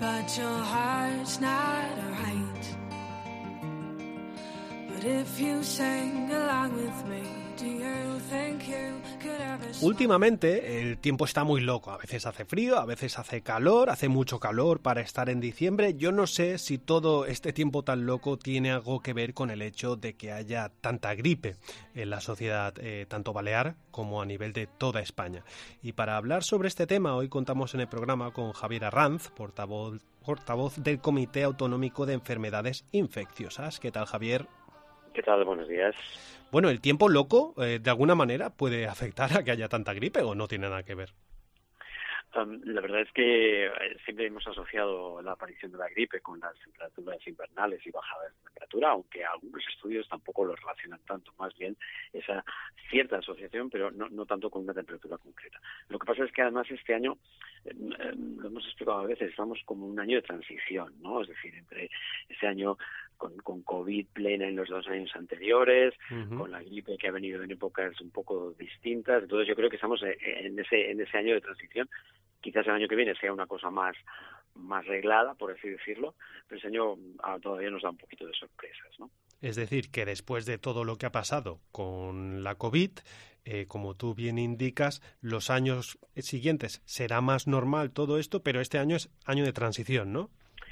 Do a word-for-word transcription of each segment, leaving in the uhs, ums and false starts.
but your heart's not right. But if you sing along with me, do you think you could ever... Últimamente el tiempo está muy loco, a veces hace frío, a veces hace calor, hace mucho calor para estar en diciembre. Yo no sé si todo este tiempo tan loco tiene algo que ver con el hecho de que haya tanta gripe en la sociedad, eh, tanto balear como a nivel de toda España. Y para hablar sobre este tema, hoy contamos en el programa con Javier Arranz, portavoz, portavoz del Comité Autonómico de Enfermedades Infecciosas. ¿Qué tal, Javier? ¿Qué tal? Buenos días. Bueno, ¿el tiempo loco eh, de alguna manera puede afectar a que haya tanta gripe o no tiene nada que ver? Um, la verdad es que siempre hemos asociado la aparición de la gripe con las temperaturas invernales y bajadas de temperatura, aunque algunos estudios tampoco lo relacionan tanto, más bien esa cierta asociación, pero no, no tanto con una temperatura concreta. Lo que pasa es que además este año, eh, lo hemos explicado a veces, estamos como un año de transición, ¿no? Es decir, entre ese año con, con COVID plena en los dos años anteriores, uh-huh. con la gripe que ha venido en épocas un poco distintas. Entonces yo creo que estamos en ese, en ese año de transición. Quizás el año que viene sea una cosa más más reglada, por así decirlo, pero ese año ah, todavía nos da un poquito de sorpresas, ¿no? Es decir, que después de todo lo que ha pasado con la COVID, eh, como tú bien indicas, los años siguientes será más normal todo esto, pero este año es año de transición, ¿no?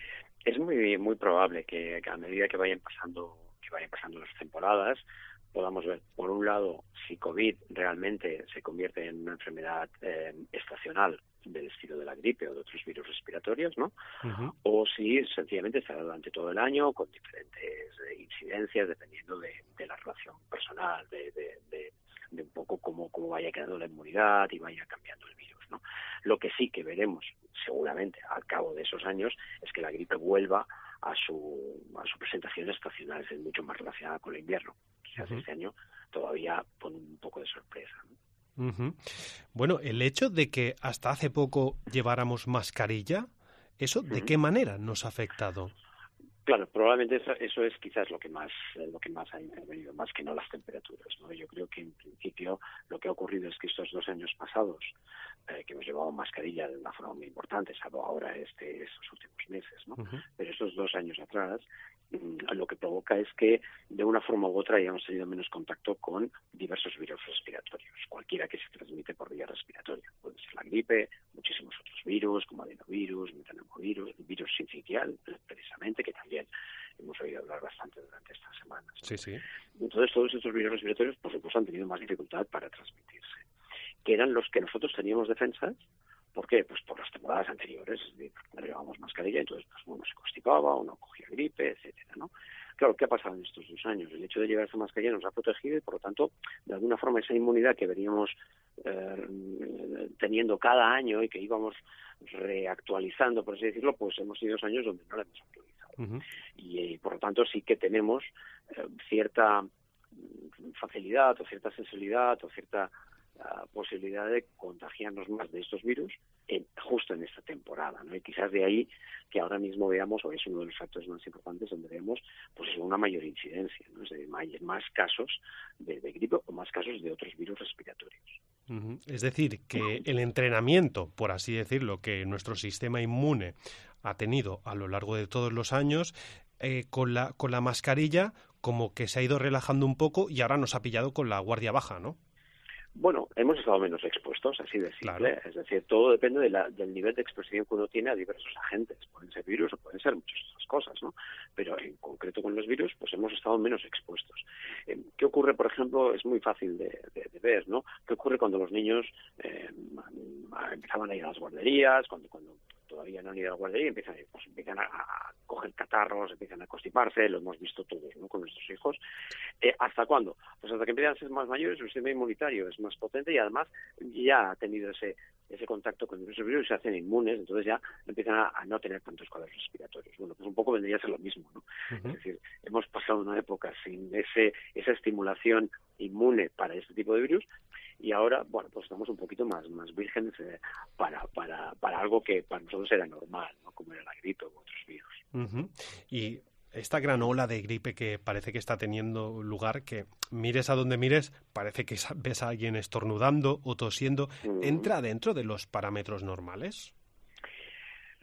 Es muy muy probable que, que a medida que vayan pasando que vayan pasando las temporadas podamos ver, por un lado, si COVID realmente se convierte en una enfermedad eh, estacional del estilo de la gripe o de otros virus respiratorios, ¿no? Uh-huh. O si sencillamente estará durante todo el año con diferentes eh, incidencias dependiendo de, de la relación personal, de, de, de, de un poco cómo, cómo vaya quedando la inmunidad y vaya cambiando el virus, ¿no? Lo que sí que veremos seguramente al cabo de esos años es que la gripe vuelva a su, a su presentación estacional, es mucho más relacionada con el invierno. Quizás uh-huh. este año todavía pone un poco de sorpresa, ¿no? Uh-huh. Bueno, el hecho de que hasta hace poco lleváramos mascarilla, ¿eso de uh-huh. qué manera nos ha afectado? Claro, probablemente eso, eso es quizás lo que más lo que más ha intervenido, más que no las temperaturas, ¿no? Yo creo que en principio lo que ha ocurrido es que estos dos años pasados, eh, que hemos llevado mascarilla de una forma muy importante, salvo ahora este estos últimos meses, ¿no? Uh-huh. Pero estos dos años atrás, mmm, lo que provoca es que de una forma u otra hayamos tenido menos contacto con diversos virus respiratorios, cualquiera que se transmite por vía respiratoria. Puede ser la gripe, muchísimos otros virus, como adenovirus, metanovirus, el virus sincitial, precisamente, que también hemos oído hablar bastante durante estas semanas, ¿no? Sí, sí. Entonces todos estos virus respiratorios, por supuesto, han tenido más dificultad para transmitirse, que eran los que nosotros teníamos defensas. ¿Por qué? Pues por las temporadas anteriores, cuando llevábamos mascarilla, entonces pues uno se constipaba, uno cogía gripe, etcétera, ¿no? Claro, ¿qué ha pasado en estos dos años? El hecho de llevar esa mascarilla nos ha protegido y, por lo tanto, de alguna forma esa inmunidad que veníamos eh, teniendo cada año y que íbamos reactualizando, por así decirlo, pues hemos tenido dos años donde no la hemos actualizado. Uh-huh. Y, y, por lo tanto, sí que tenemos eh, cierta facilidad o cierta sensibilidad o cierta la posibilidad de contagiarnos más de estos virus en, justo en esta temporada, ¿no? Y quizás de ahí que ahora mismo veamos, o es uno de los factores más importantes donde vemos pues una mayor incidencia, ¿no? Es decir, más casos de, de gripe o más casos de otros virus respiratorios. Uh-huh. Es decir, que el entrenamiento, por así decirlo, que nuestro sistema inmune ha tenido a lo largo de todos los años, eh, con la, con la mascarilla como que se ha ido relajando un poco y ahora nos ha pillado con la guardia baja, ¿no? Bueno, hemos estado menos expuestos, así de simple. Claro. Es decir, todo depende de la, del nivel de exposición que uno tiene a diversos agentes. Pueden ser virus o pueden ser muchas otras cosas, ¿no? Pero en concreto con los virus, pues hemos estado menos expuestos. Eh, ¿Qué ocurre, por ejemplo? Es muy fácil de, de, de ver, ¿no? ¿Qué ocurre cuando los niños eh, empezaban a ir a las guarderías, cuando cuando todavía no han ido a la guardería, empiezan, pues, empiezan a, a coger catarros, empiezan a constiparse, lo hemos visto todos, ¿no? Con nuestros hijos. Eh, ¿Hasta cuándo? Pues hasta que empiezan a ser más mayores, su sistema inmunitario es más potente y además ya ha tenido ese ese contacto con esos virus y se hacen inmunes, entonces ya empiezan a, a no tener tantos cuadros respiratorios. Bueno, pues un poco vendría a ser lo mismo, ¿no? Uh-huh. Es decir, hemos pasado una época sin ese esa estimulación inmune para este tipo de virus y ahora, bueno, pues estamos un poquito más más vírgenes eh, para para para algo que para nosotros era normal, ¿no? Como era la gripe u otros virus. Uh-huh. Y esta gran ola de gripe que parece que está teniendo lugar, que mires a donde mires, parece que ves a alguien estornudando o tosiendo, ¿entra dentro de los parámetros normales?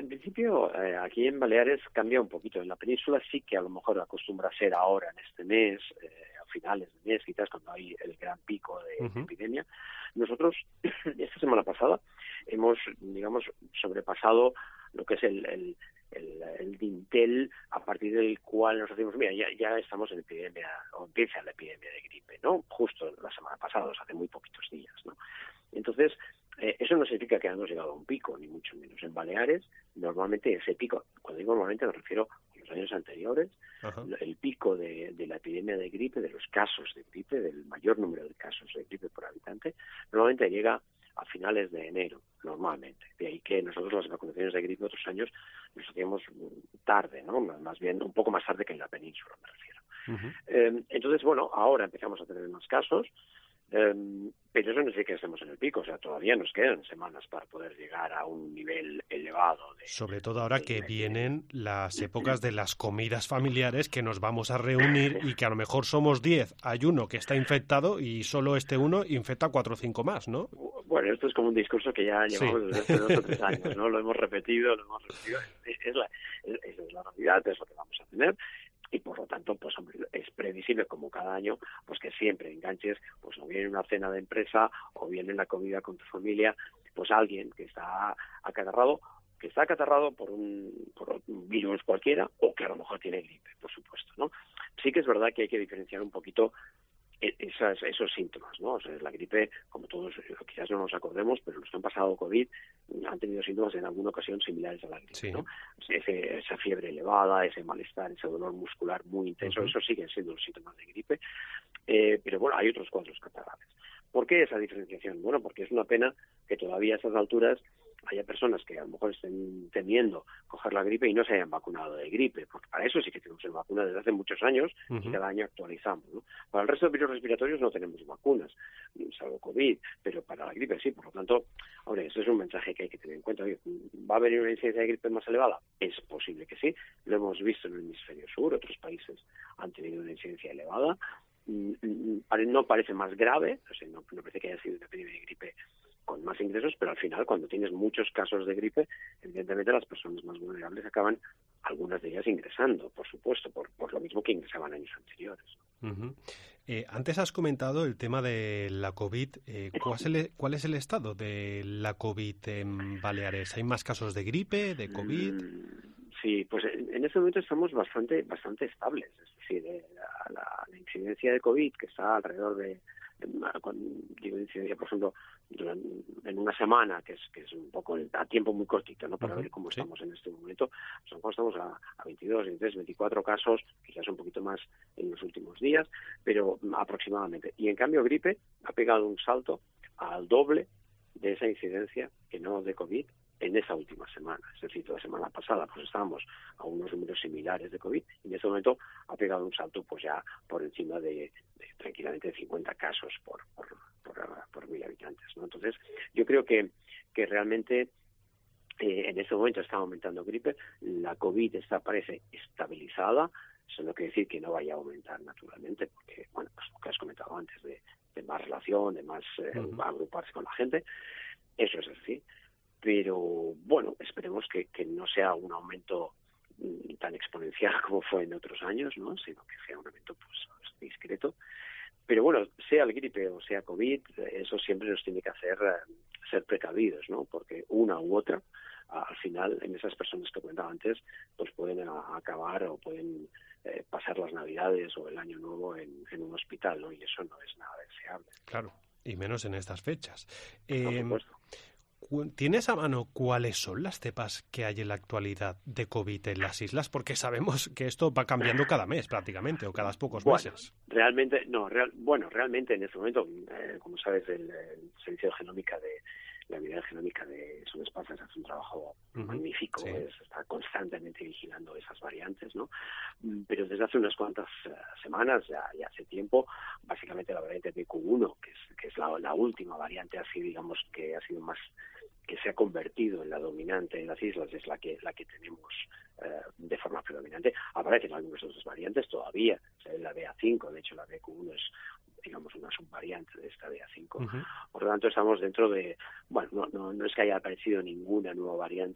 en principio, eh, aquí en Baleares cambia un poquito. En la península sí que a lo mejor acostumbra a ser ahora, en este mes, eh, a finales de mes, quizás cuando hay el gran pico de, uh-huh. de epidemia. Nosotros, esta semana pasada, hemos, digamos, sobrepasado lo que es el, el, el, el dintel a partir del cual nos decimos, mira, ya, ya estamos en epidemia, o empieza la epidemia de gripe, ¿no? Justo la semana pasada, o sea, hace muy poquitos días, ¿no? Entonces, eh, eso no significa que hayamos llegado a un pico, ni mucho menos. En Baleares, normalmente ese pico, cuando digo normalmente me refiero a los años anteriores, uh-huh. el pico de, de la epidemia de gripe, de los casos de gripe, del mayor número de casos de gripe por habitante, normalmente llega a finales de enero, normalmente. De ahí que nosotros las vacunaciones de gripe otros años nos hacíamos tarde, ¿no? Más bien un poco más tarde que en la península, me refiero. Uh-huh. Eh, entonces, bueno, ahora empezamos a tener más casos, Um, pero eso no significa que estemos en el pico, o sea, todavía nos quedan semanas para poder llegar a un nivel elevado. De, Sobre todo ahora que vienen las épocas de las comidas familiares, que nos vamos a reunir y que a lo mejor somos diez, hay uno que está infectado y solo este uno infecta cuatro o cinco más, ¿no? Bueno, esto es como un discurso que ya llevamos sí. desde hace dos o tres años, ¿no? Lo hemos repetido, lo hemos repetido, es, es, la, es, es la realidad, es lo que vamos a tener. Y por lo tanto, pues hombre, es previsible como cada año, pues que siempre enganches, pues o bien en una cena de empresa o bien en la comida con tu familia, pues alguien que está acatarrado, que está acatarrado por un, por un virus cualquiera o que a lo mejor tiene gripe, por supuesto, ¿no? Sí que es verdad que hay que diferenciar un poquito esas, esos síntomas, ¿no? O sea, la gripe, como todos quizás no nos acordemos, pero los que han pasado COVID han tenido síntomas en alguna ocasión similares a la gripe, sí. ¿no? Ese, esa fiebre elevada, ese malestar, ese dolor muscular muy intenso, uh-huh. eso siguen siendo los síntomas de gripe, eh, pero bueno, hay otros cuadros catalanes. ¿Por qué esa diferenciación? Bueno, porque es una pena que todavía a esas alturas haya personas que a lo mejor estén temiendo coger la gripe y no se hayan vacunado de gripe, porque para eso sí que tenemos vacuna desde hace muchos años uh-huh. y cada año actualizamos, ¿no? Para el resto de virus respiratorios no tenemos vacunas, salvo COVID, pero para la gripe sí, por lo tanto, hombre, eso es un mensaje que hay que tener en cuenta. Oye, ¿va a haber una incidencia de gripe más elevada? Es posible que sí, lo hemos visto en el hemisferio sur, otros países han tenido una incidencia elevada, no parece más grave, o sea, no, no parece que haya sido una epidemia de gripe con más ingresos, pero al final cuando tienes muchos casos de gripe, evidentemente las personas más vulnerables acaban, algunas de ellas ingresando, por supuesto, por, por lo mismo que ingresaban años anteriores. Uh-huh. Eh, antes has comentado el tema de la COVID. Eh, ¿cuál, es el, ¿Cuál es el estado de la COVID en Baleares? ¿Hay más casos de gripe, de COVID? Mm, sí, pues en, en este momento estamos bastante bastante estables. Es decir, eh, la, la, la incidencia de COVID, que está alrededor de con digo incidencia por ejemplo en una semana, que es que es un poco a tiempo muy cortito, ¿no? Para uh-huh, ver cómo sí. estamos en este momento, pues estamos a, a veintidós, veintitrés, veinticuatro casos, quizás un poquito más en los últimos días, pero aproximadamente. Y en cambio gripe ha pegado un salto al doble de esa incidencia que no de COVID en esa última semana. Es decir, la semana pasada pues estábamos a unos números similares de COVID y en ese momento ha pegado un salto pues ya por encima de, de tranquilamente cincuenta casos por por, por, por mil habitantes, ¿no? Entonces, yo creo que, que realmente eh, en ese momento está aumentando gripe, la COVID está, parece estabilizada, eso no quiere decir que no vaya a aumentar naturalmente, porque, bueno, pues lo que has comentado antes, de, de más relación, de más eh, uh-huh. agruparse con la gente, eso es así. Pero, bueno, esperemos que, que no sea un aumento mm, tan exponencial como fue en otros años, ¿no? Sino que sea un aumento pues discreto. Pero, bueno, sea el gripe o sea COVID, eso siempre nos tiene que hacer uh, ser precavidos, ¿no? Porque una u otra, uh, al final, en esas personas que comentaba antes, pues pueden a, acabar o pueden eh, pasar las Navidades o el Año Nuevo en, en un hospital, ¿no? Y eso no es nada deseable. Claro, y menos en estas fechas. Eh, Por supuesto. ¿Tienes a mano cuáles son las cepas que hay en la actualidad de COVID en las islas? Porque sabemos que esto va cambiando cada mes prácticamente, o cada pocos bueno, meses. Realmente, no, real, bueno, realmente en este momento, eh, como sabes, el, el Servicio de Genómica de la Unidad Genómica de Son Espacios hace un trabajo uh-huh, magnífico, sí. es, está constantemente vigilando esas variantes, ¿no? Pero desde hace unas cuantas uh, semanas, ya, ya hace tiempo, básicamente la variante B Q uno, que es, que es la, la última variante así, digamos, que ha sido más que se ha convertido en la dominante en las islas, es la que la que tenemos eh, de forma predominante. Aparecen algunas otras variantes todavía, o sea, la B A cinco, de hecho la B Q uno es, digamos, una subvariante de esta B A cinco. Uh-huh. Por lo tanto, estamos dentro de, bueno, no, no, no es que haya aparecido ninguna nueva variante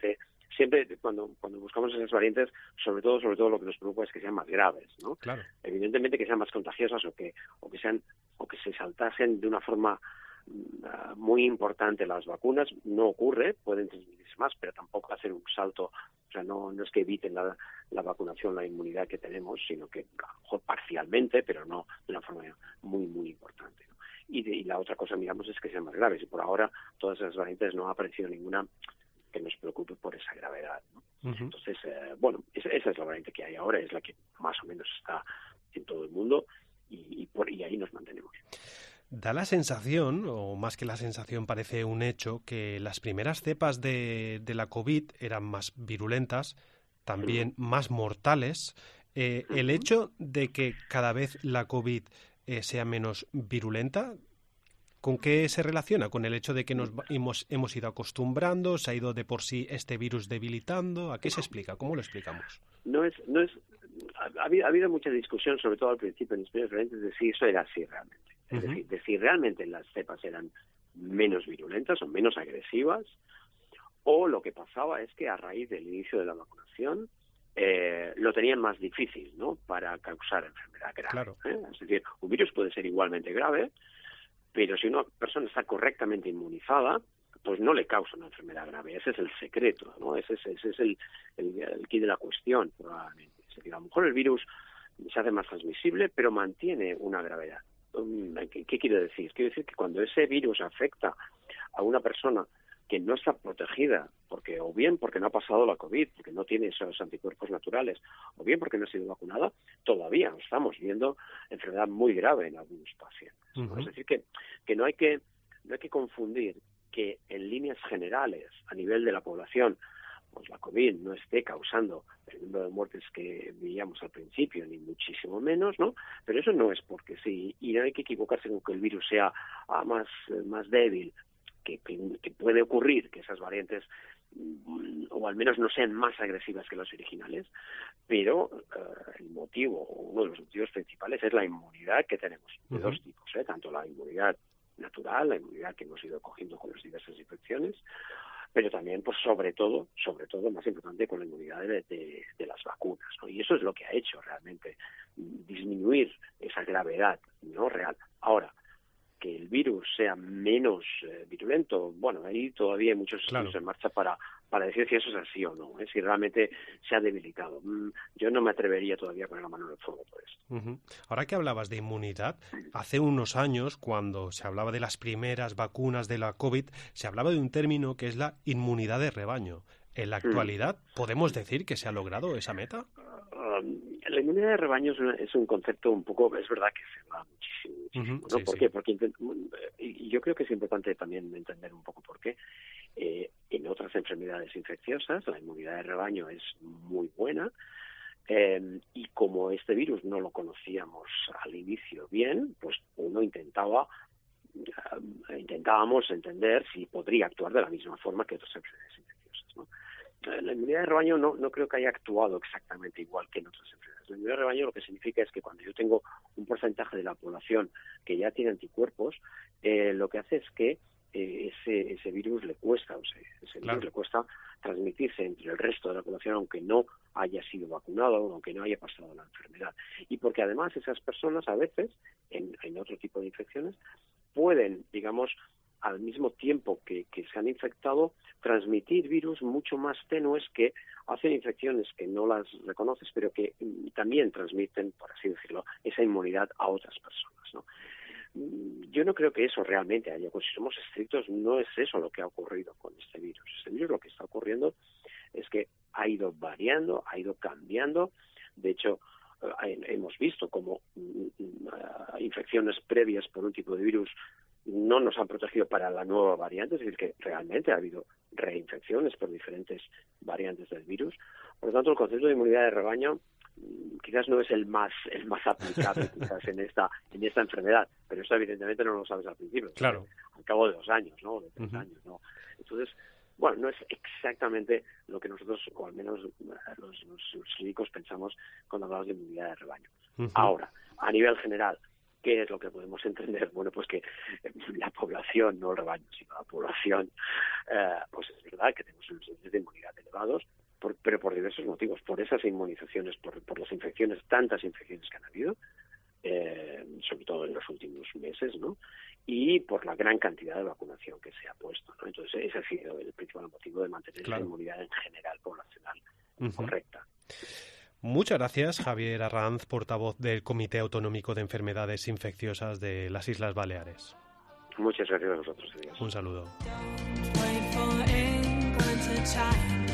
siempre cuando cuando buscamos esas variantes, sobre todo sobre todo lo que nos preocupa es que sean más graves, ¿no? Claro. Evidentemente que sean más contagiosas o que o que sean o que se saltasen de una forma uh, muy importante las vacunas, no ocurre, pueden transmitirse más, pero tampoco hacer un salto, o sea, no no es que eviten la, la vacunación, la inmunidad que tenemos, sino que a lo mejor parcialmente, pero no de una forma muy muy importante, ¿no? Y, de, y la otra cosa, miramos, es que sean más graves. Y por ahora, todas esas variantes no ha aparecido ninguna que nos preocupe por esa gravedad, ¿no? Uh-huh. Entonces, eh, bueno, esa, esa es la variante que hay ahora, es la que más o menos está en todo el mundo y, y, por, y ahí nos mantenemos. Da la sensación, o más que la sensación, parece un hecho, que las primeras cepas de, de la COVID eran más virulentas, también uh-huh. más mortales. Eh, uh-huh. El hecho de que cada vez la COVID Eh, sea menos virulenta, ¿con qué se relaciona? ¿Con el hecho de que nos hemos, hemos ido acostumbrando, se ha ido de por sí este virus debilitando? ¿A qué se explica? ¿Cómo lo explicamos? No es, no es, ha, habido, ha habido mucha discusión, sobre todo al principio en los primeros variantes, de si eso era así realmente. Es uh-huh. decir, de si realmente las cepas eran menos virulentas o menos agresivas, o lo que pasaba es que a raíz del inicio de la vacunación Eh, lo tenían más difícil, ¿no?, para causar enfermedad grave. Claro. ¿eh? Es decir, un virus puede ser igualmente grave, pero si una persona está correctamente inmunizada, pues no le causa una enfermedad grave. Ese es el secreto, ¿no? Ese es, ese es el, el, el quid de la cuestión, probablemente. Es decir, a lo mejor el virus se hace más transmisible, pero mantiene una gravedad. ¿Qué, qué quiere decir? Quiere decir que cuando ese virus afecta a una persona que no está protegida, porque o bien porque no ha pasado la COVID, porque no tiene esos anticuerpos naturales, o bien porque no ha sido vacunada, todavía estamos viendo enfermedad muy grave en algunos pacientes. Uh-huh. Es decir, que, que no hay que no hay que confundir que en líneas generales, a nivel de la población, pues la COVID no esté causando el número de muertes que veíamos al principio, ni muchísimo menos, ¿no? Pero eso no es porque sí, y no hay que equivocarse con que el virus sea ah, más, más débil. Que, que, que puede ocurrir que esas variantes o al menos no sean más agresivas que las originales, pero uh, el motivo, uno de los motivos principales es la inmunidad que tenemos, de uh-huh. dos tipos, ¿eh? Tanto la inmunidad natural, la inmunidad que hemos ido cogiendo con las diversas infecciones, pero también, pues sobre todo, sobre todo, más importante, con la inmunidad de, de, de las vacunas, ¿no? Y eso es lo que ha hecho realmente disminuir esa gravedad, ¿no?, real. Ahora, que el virus sea menos eh, virulento, bueno, ahí todavía hay muchos estudios claro. en marcha para para decir si eso es así o no, ¿eh? Si realmente se ha debilitado. Mm, yo no me atrevería todavía a poner la mano en el fuego por esto. Uh-huh. Ahora que hablabas de inmunidad, hace unos años, cuando se hablaba de las primeras vacunas de la COVID, se hablaba de un término que es la inmunidad de rebaño. ¿En la actualidad mm. podemos decir que se ha logrado esa meta? Um, la inmunidad de rebaño es, una, es un concepto un poco, es verdad que se va muchísimo, muchísimo, uh-huh, ¿no? Sí, ¿Por sí. qué? Porque y yo creo que es importante también entender un poco por qué. Eh, en otras enfermedades infecciosas la inmunidad de rebaño es muy buena, eh, y como este virus no lo conocíamos al inicio bien, pues uno intentaba uh, intentábamos entender si podría actuar de la misma forma que otras enfermedades infecciosas, ¿no? La inmunidad de rebaño no, no creo que haya actuado exactamente igual que en otras enfermedades. La inmunidad de rebaño lo que significa es que cuando yo tengo un porcentaje de la población que ya tiene anticuerpos, eh, lo que hace es que eh, ese, ese virus le cuesta, o sea, ese claro. virus le cuesta transmitirse entre el resto de la población, aunque no haya sido vacunado, aunque no haya pasado la enfermedad. Y porque además esas personas a veces, en, en otro tipo de infecciones, pueden, digamos, al mismo tiempo que, que se han infectado, transmitir virus mucho más tenues que hacen infecciones que no las reconoces, pero que también transmiten, por así decirlo, esa inmunidad a otras personas, ¿no? Yo no creo que eso realmente haya, pues si somos estrictos, no es eso lo que ha ocurrido con este virus. Este virus lo que está ocurriendo es que ha ido variando, ha ido cambiando. De hecho, hemos visto como infecciones previas por un tipo de virus no nos han protegido para la nueva variante, es decir, que realmente ha habido reinfecciones por diferentes variantes del virus. Por lo tanto, el concepto de inmunidad de rebaño quizás no es el más el más aplicable quizás en esta en esta enfermedad, pero eso evidentemente no lo sabes al principio, claro, al cabo de dos años, ¿no? De tres uh-huh. años, ¿no? Entonces, bueno, no es exactamente lo que nosotros, o al menos los, los, los clínicos, pensamos cuando hablamos de inmunidad de rebaño. Uh-huh. Ahora, a nivel general, ¿qué es lo que podemos entender? Bueno, pues que la población, no el rebaño, sino la población, eh, pues es verdad que tenemos unos índices de inmunidad elevados, por, pero por diversos motivos, por esas inmunizaciones, por, por las infecciones, tantas infecciones que han habido, eh, sobre todo en los últimos meses, ¿no? Y por la gran cantidad de vacunación que se ha puesto, ¿no? Entonces ese ha sido el principal motivo de mantener claro. la inmunidad en general poblacional uh-huh. correcta. Muchas gracias, Javier Arranz, portavoz del Comité Autonómico de Enfermedades Infecciosas de las Islas Baleares. Muchas gracias a vosotros. Adiós. Un saludo.